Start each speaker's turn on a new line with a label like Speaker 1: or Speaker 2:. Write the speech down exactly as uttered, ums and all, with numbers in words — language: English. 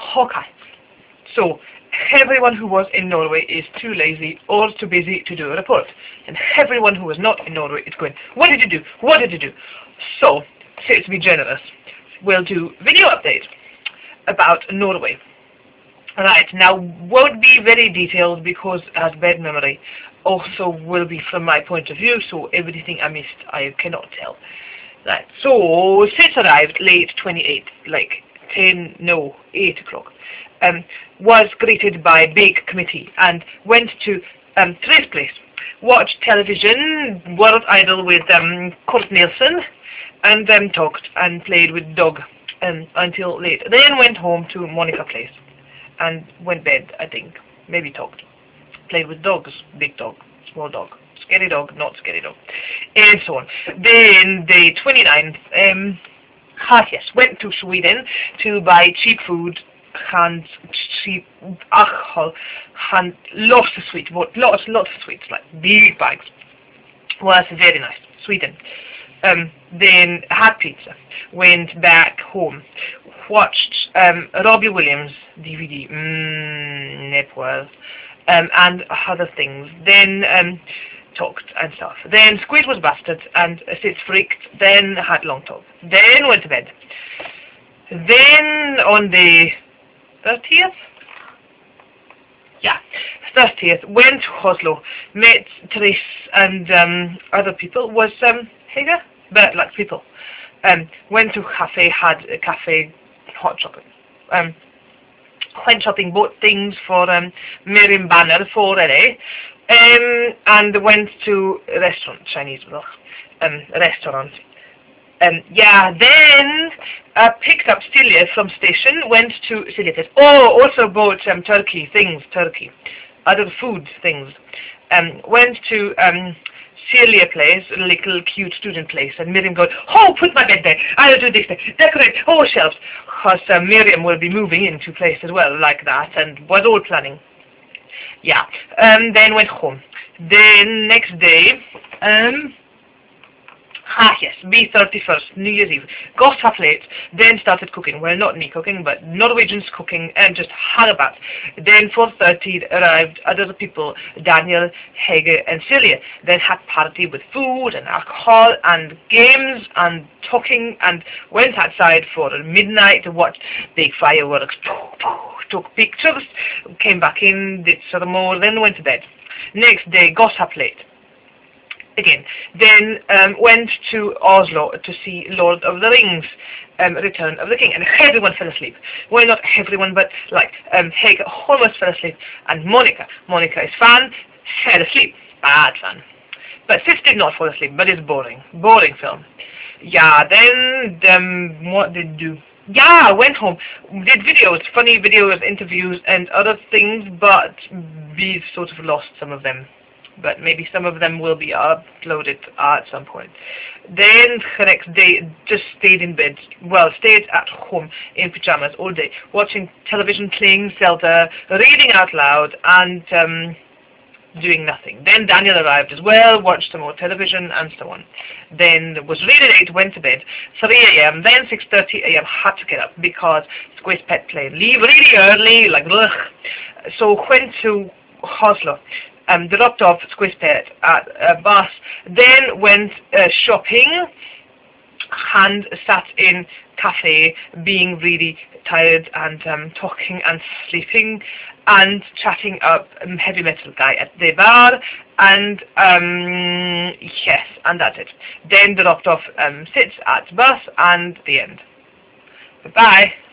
Speaker 1: Okay. So, everyone who was in Norway is too lazy or too busy to do a report. And everyone who was not in Norway is going, what did you do? What did you do? So, say to be generous, we'll do video update about Norway. Right, now won't be very detailed because it has bad memory. Also will be from my point of view, so everything I missed I cannot tell. Right, so Sid arrived late twenty-eighth, like ten, no, eight o'clock. Um, was greeted by big committee and went to um, Trace Place, watched television, World Idol with um, Kurt Nielsen, and um, talked and played with dog um, until late. Then went home to Monica Place and went bed, I think. Maybe talked. Played with dogs, big dog, small dog, scary dog, not scary dog, and so on. Then the twenty-ninth, um, ah yes, went to Sweden to buy cheap food and cheap alcohol and lots of sweets, lots, lots of sweets, like big bags. Was very nice. Sweden. Um, then had pizza, went back home, watched um, Robbie Williams D V D, mmm, Nepal, um, and other things. Then um, talked and stuff. Then Squid was busted and Sid freaked. Then had long talk. Then went to bed. Then on the thirtieth, yeah, thirtieth, went to Oslo, met Therese and um, other people. Was um, Hege? But like people. Um, went to cafe, had a cafe, hot chocolate. Um, went shopping, bought things for um, Miriam Banner for L A, um, and went to a restaurant, Chinese, um, restaurant. Um, yeah, then uh, picked up Silje from station, went to Silje. Oh, also bought um, turkey things, turkey, other food things. Um, went to um, Silje place, a little cute student place, and Miriam goes, oh, put my bed there, I'll do this there, decorate, oh, shelves, because uh, Miriam will be moving into place as well, like that, and was all planning. Yeah, um, then went home. Then next day, um, ah yes, B thirty-first, New Year's Eve. Got up late, then started cooking. Well, not me cooking, but Norwegians cooking and just hung about. Then four thirty arrived other people, Daniel, Hege and Silje. Then had party with food and alcohol and games and talking and went outside for midnight to watch big fireworks. Took pictures, came back in, did some more, then went to bed. Next day, got up late. Again, then um, went to Oslo to see Lord of the Rings, um, Return of the King, and everyone fell asleep. Well, not everyone, but like um, Hege almost fell asleep, and Monica, Monica is fan, fell asleep, bad fan. But Sis did not fall asleep, but it's boring, boring film. Yeah, then um, what did do? Yeah, went home, did videos, funny videos, interviews, and other things, but we sort of lost some of them. But maybe some of them will be uploaded at some point. Then the next day, just stayed in bed. Well, stayed at home in pajamas all day, watching television, playing Zelda, reading out loud, and um, doing nothing. Then Daniel arrived as well, watched some more television, and so on. Then was really late, went to bed, three A M Then six thirty A M had to get up because Squiz Pet played. Leave really early, like ugh. So went to Oslo. Um, dropped off Squiz Pet at a bus, then went uh, shopping and sat in cafe being really tired and um, talking and sleeping and chatting up um, heavy metal guy at the bar, and um, yes, and that's it. Then dropped off um, sits at bus and the end. Bye.